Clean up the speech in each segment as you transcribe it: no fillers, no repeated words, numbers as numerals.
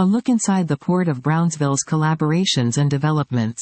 a look inside the Port of Brownsville's collaborations and developments.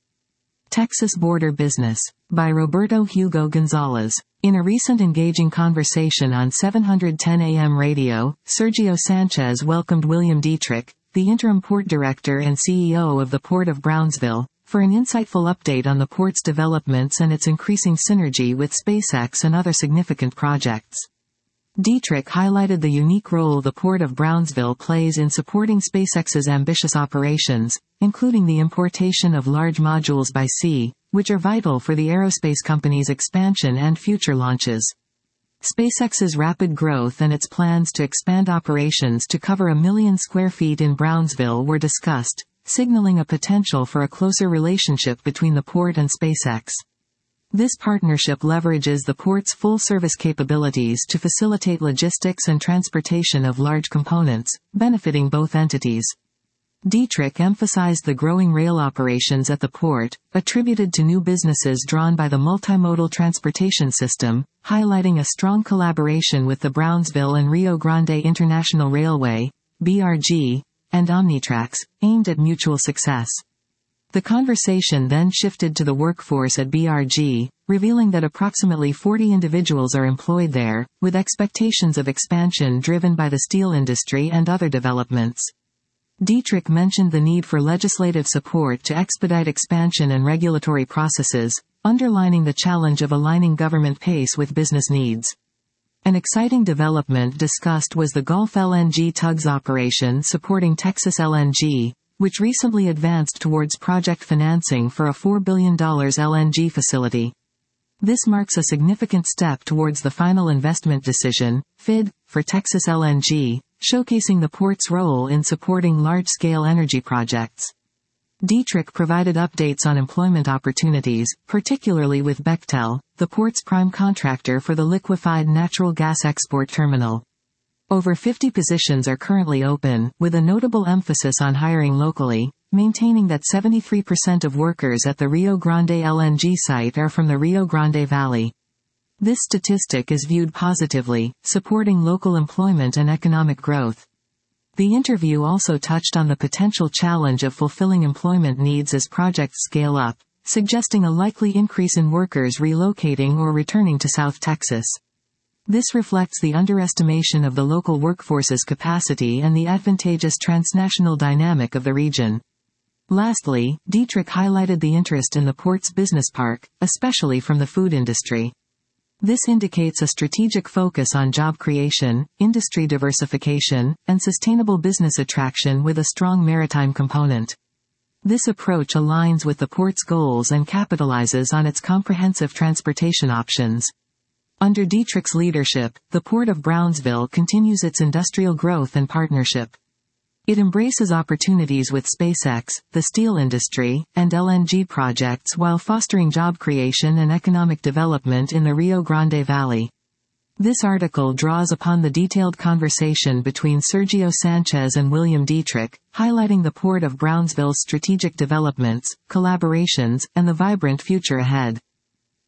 Texas Border Business, by Roberto Hugo Gonzalez. In a recent engaging conversation on 710 AM radio, Sergio Sanchez welcomed William Dietrich, the interim port director and CEO of the Port of Brownsville, for an insightful update on the port's developments and its increasing synergy with SpaceX and other significant projects. Dietrich highlighted the unique role the Port of Brownsville plays in supporting SpaceX's ambitious operations, including the importation of large modules by sea, which are vital for the aerospace company's expansion and future launches. SpaceX's rapid growth and its plans to expand operations to cover 1 million square feet in Brownsville were discussed, signaling a potential for a closer relationship between the port and SpaceX. This partnership leverages the port's full-service capabilities to facilitate logistics and transportation of large components, benefiting both entities. Dietrich emphasized the growing rail operations at the port, attributed to new businesses drawn by the multimodal transportation system, highlighting a strong collaboration with the Brownsville and Rio Grande International Railway, BRG, and Omnitrax, aimed at mutual success. The conversation then shifted to the workforce at BRG, revealing that approximately 40 individuals are employed there, with expectations of expansion driven by the steel industry and other developments. Dietrich mentioned the need for legislative support to expedite expansion and regulatory processes, underlining the challenge of aligning government pace with business needs. An exciting development discussed was the Gulf LNG tugs operation supporting Texas LNG, which recently advanced towards project financing for a $4 billion LNG facility. This marks a significant step towards the final investment decision, FID, for Texas LNG, showcasing the port's role in supporting large-scale energy projects. Dietrich provided updates on employment opportunities, particularly with Bechtel, the port's prime contractor for the liquefied natural gas export terminal. Over 50 positions are currently open, with a notable emphasis on hiring locally, maintaining that 73% of workers at the Rio Grande LNG site are from the Rio Grande Valley. This statistic is viewed positively, supporting local employment and economic growth. The interview also touched on the potential challenge of fulfilling employment needs as projects scale up, suggesting a likely increase in workers relocating or returning to South Texas. This reflects the underestimation of the local workforce's capacity and the advantageous transnational dynamic of the region. Lastly, Dietrich highlighted the interest in the port's business park, especially from the food industry. This indicates a strategic focus on job creation, industry diversification, and sustainable business attraction with a strong maritime component. This approach aligns with the port's goals and capitalizes on its comprehensive transportation options. Under Dietrich's leadership, the Port of Brownsville continues its industrial growth and partnership. It embraces opportunities with SpaceX, the steel industry, and LNG projects while fostering job creation and economic development in the Rio Grande Valley. This article draws upon the detailed conversation between Sergio Sanchez and William Dietrich, highlighting the Port of Brownsville's strategic developments, collaborations, and the vibrant future ahead.